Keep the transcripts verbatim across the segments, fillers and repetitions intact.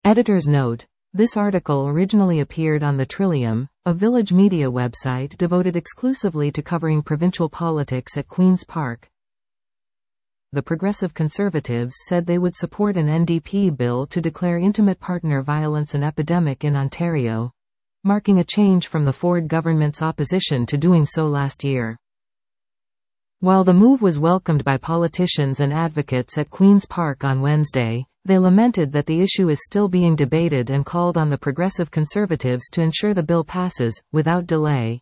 Editor's note: this article originally appeared on the Trillium, a Village Media website devoted exclusively to covering provincial politics at Queen's Park. The Progressive Conservatives said they would support an N D P bill to declare intimate partner violence an epidemic in Ontario, marking a change from the Ford government's opposition to doing so last year. While the move was welcomed by politicians and advocates at Queen's Park on Wednesday, they lamented that the issue is still being debated and called on the Progressive Conservatives to ensure the bill passes, without delay.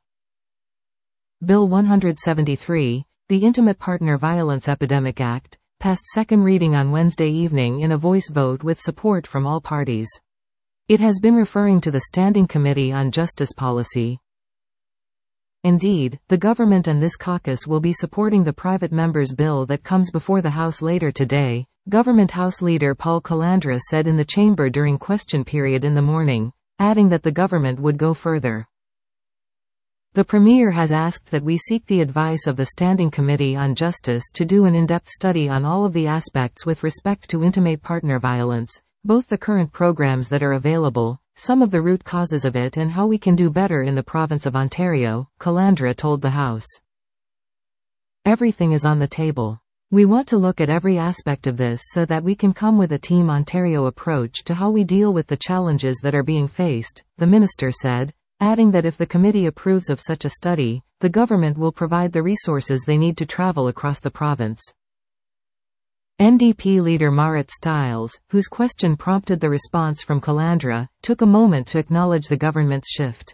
Bill one seventy-three, the Intimate Partner Violence Epidemic Act, passed second reading on Wednesday evening in a voice vote with support from all parties. It has been referring to the Standing Committee on Justice Policy. Indeed, the government and this caucus will be supporting the private member's bill that comes before the House later today, Government House Leader Paul Calandra said in the chamber during question period in the morning, adding that the government would go further. The Premier has asked that we seek the advice of the Standing Committee on Justice to do an in-depth study on all of the aspects with respect to intimate partner violence, both the current programs that are available, some of the root causes of it and how we can do better in the province of Ontario, Calandra told the House. Everything is on the table. We want to look at every aspect of this so that we can come with a Team Ontario approach to how we deal with the challenges that are being faced, the minister said, adding that if the committee approves of such a study, the government will provide the resources they need to travel across the province. N D P leader Marit Stiles, whose question prompted the response from Calandra, took a moment to acknowledge the government's shift.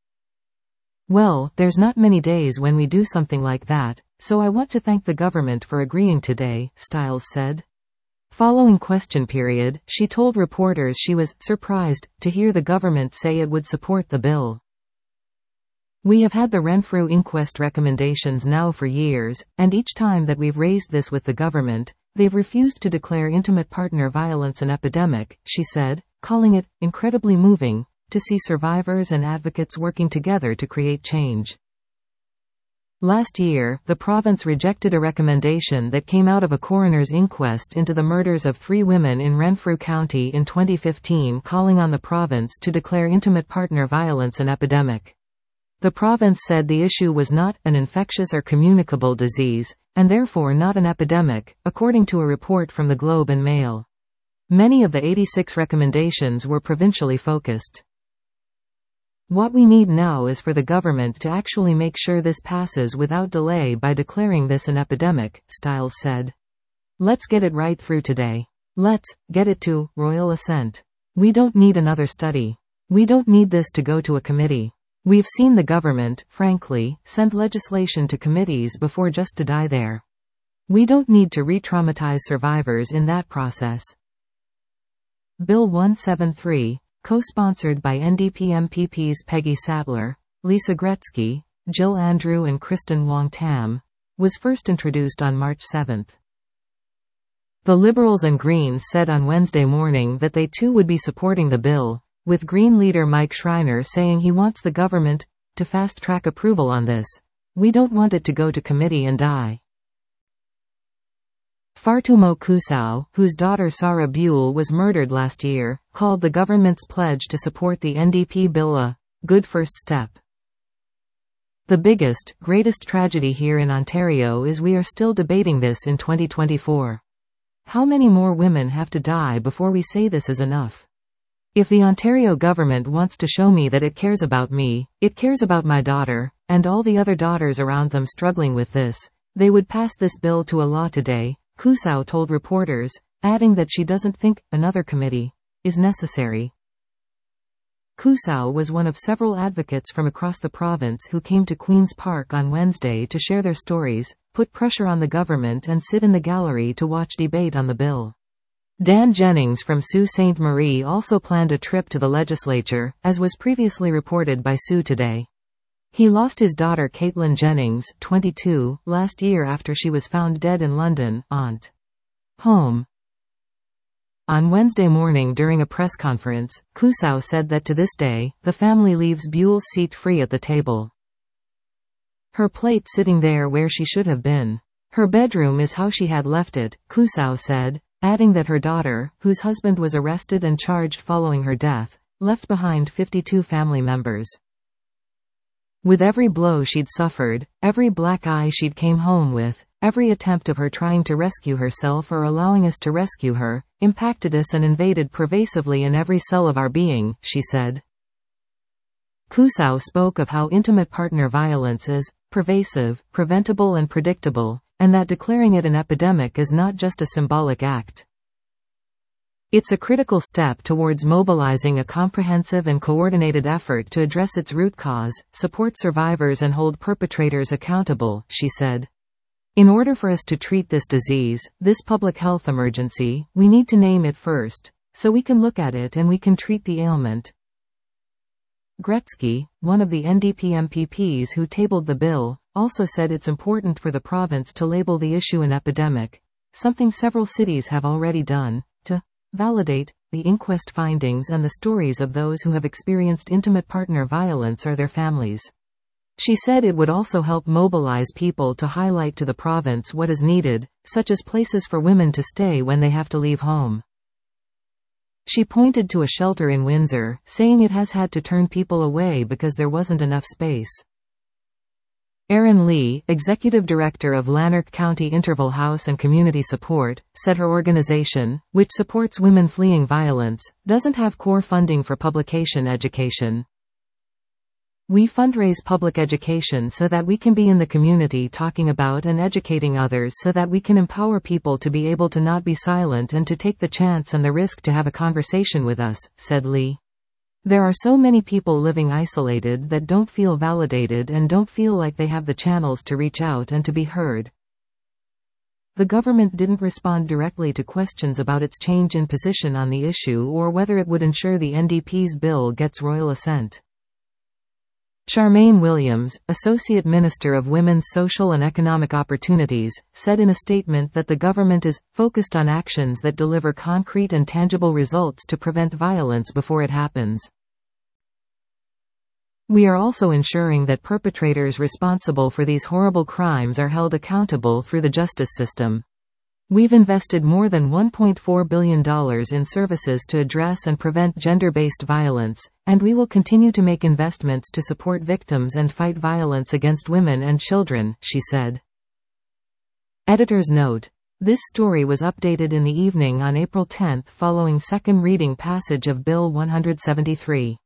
Well, there's not many days when we do something like that, so I want to thank the government for agreeing today, Stiles said. Following question period, she told reporters she was surprised to hear the government say it would support the bill. We have had the Renfrew inquest recommendations now for years, and each time that we've raised this with the government, they've refused to declare intimate partner violence an epidemic, she said, calling it incredibly moving to see survivors and advocates working together to create change. Last year, the province rejected a recommendation that came out of a coroner's inquest into the murders of three women in Renfrew County in twenty fifteen, calling on the province to declare intimate partner violence an epidemic. The province said the issue was not an infectious or communicable disease, and therefore not an epidemic, according to a report from the Globe and Mail. Many of the eighty-six recommendations were provincially focused. What we need now is for the government to actually make sure this passes without delay by declaring this an epidemic, Stiles said. Let's get it right through today. Let's get it to royal assent. We don't need another study. We don't need this to go to a committee. We've seen the government, frankly, send legislation to committees before just to die there. We don't need to re-traumatize survivors in that process. Bill one seventy-three, co-sponsored by N D P M P Ps Peggy Sattler, Lisa Gretzky, Jill Andrew and Kristen Wong-Tam, was first introduced on March seventh. The Liberals and Greens said on Wednesday morning that they too would be supporting the bill, with Green leader Mike Schreiner saying he wants the government to fast-track approval on this. We don't want it to go to committee and die. Fartumo Kusau, whose daughter Sarah Buell was murdered last year, called the government's pledge to support the N D P bill a good first step. The biggest, greatest tragedy here in Ontario is we are still debating this in twenty twenty-four. How many more women have to die before we say this is enough? If the Ontario government wants to show me that it cares about me, it cares about my daughter, and all the other daughters around them struggling with this, they would pass this bill to a law today, Kusau told reporters, adding that she doesn't think another committee is necessary. Kusau was one of several advocates from across the province who came to Queen's Park on Wednesday to share their stories, put pressure on the government and sit in the gallery to watch debate on the bill. Dan Jennings from Sault Ste. Marie also planned a trip to the legislature, as was previously reported by Sault Today. He lost his daughter Caitlin Jennings, twenty-two, last year after she was found dead in London, aunt. Home. On Wednesday morning during a press conference, Kusau said that to this day, the family leaves Buell's seat free at the table. Her plate sitting there where she should have been. Her bedroom is how she had left it, Kusau said, adding that her daughter, whose husband was arrested and charged following her death, left behind fifty-two family members. With every blow she'd suffered, every black eye she'd came home with, every attempt of her trying to rescue herself or allowing us to rescue her, impacted us and invaded pervasively in every cell of our being, she said. Kusau spoke of how intimate partner violence is pervasive, preventable and predictable, and that declaring it an epidemic is not just a symbolic act. It's a critical step towards mobilizing a comprehensive and coordinated effort to address its root cause, support survivors and hold perpetrators accountable, she said. In order for us to treat this disease, this public health emergency, we need to name it first, so we can look at it and we can treat the ailment. Gretzky, one of the N D P M P Ps who tabled the bill, also said it's important for the province to label the issue an epidemic, something several cities have already done, to validate the inquest findings and the stories of those who have experienced intimate partner violence or their families. She said it would also help mobilize people to highlight to the province what is needed, such as places for women to stay when they have to leave home. She pointed to a shelter in Windsor, saying it has had to turn people away because there wasn't enough space. Erin Lee, executive director of Lanark County Interval House and Community Support, said her organization, which supports women fleeing violence, doesn't have core funding for publication education. We fundraise public education so that we can be in the community talking about and educating others so that we can empower people to be able to not be silent and to take the chance and the risk to have a conversation with us, said Lee. There are so many people living isolated that don't feel validated and don't feel like they have the channels to reach out and to be heard. The government didn't respond directly to questions about its change in position on the issue or whether it would ensure the N D P's bill gets royal assent. Charmaine Williams, Associate Minister of Women's Social and Economic Opportunities, said in a statement that the government is focused on actions that deliver concrete and tangible results to prevent violence before it happens. We are also ensuring that perpetrators responsible for these horrible crimes are held accountable through the justice system. We've invested more than one point four billion dollars in services to address and prevent gender-based violence, and we will continue to make investments to support victims and fight violence against women and children, she said. Editor's note. This story was updated in the evening on April tenth following second reading passage of Bill one hundred seventy-three.